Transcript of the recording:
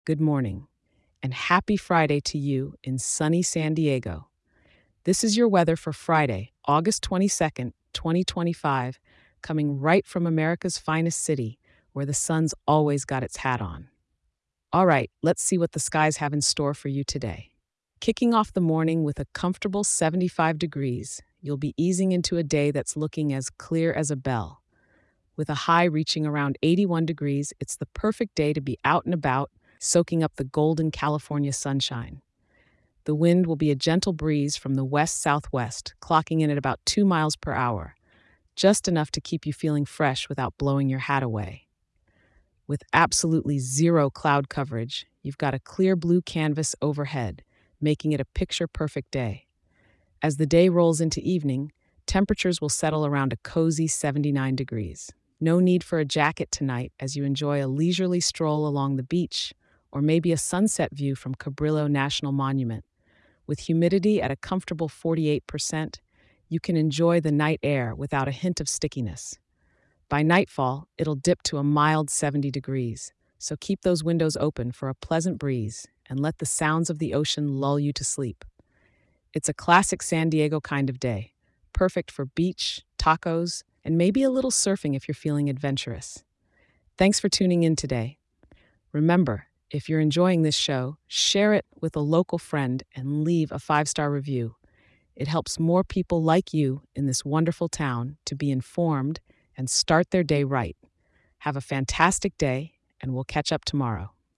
good morning, and happy Friday to you in sunny San Diego. This is your weather for Friday, August 22nd, 2025, coming right from America's finest city, where the sun's always got its hat on. All right, let's see what the skies have in store for you today. Kicking off the morning with a comfortable 75 degrees, you'll be easing into a day that's looking as clear as a bell. With a high reaching around 81 degrees, it's the perfect day to be out and about, soaking up the golden California sunshine. The wind will be a gentle breeze from the west southwest, clocking in at about 2 miles per hour, just enough to keep you feeling fresh without blowing your hat away. With absolutely zero cloud coverage, you've got a clear blue canvas overhead, making it a picture perfect day. As the day rolls into evening, temperatures will settle around a cozy 79 degrees. No need for a jacket tonight as you enjoy a leisurely stroll along the beach or maybe a sunset view from Cabrillo National Monument. With humidity at a comfortable 48%, you can enjoy the night air without a hint of stickiness. By nightfall, it'll dip to a mild 70 degrees, so keep those windows open for a pleasant breeze and let the sounds of the ocean lull you to sleep. It's a classic San Diego kind of day, perfect for beach, tacos, and maybe a little surfing if you're feeling adventurous. Thanks for tuning in today. Remember, if you're enjoying this show, share it with a local friend and leave a 5-star review. It helps more people like you in this wonderful town to be informed and start their day right. Have a fantastic day, and we'll catch up tomorrow.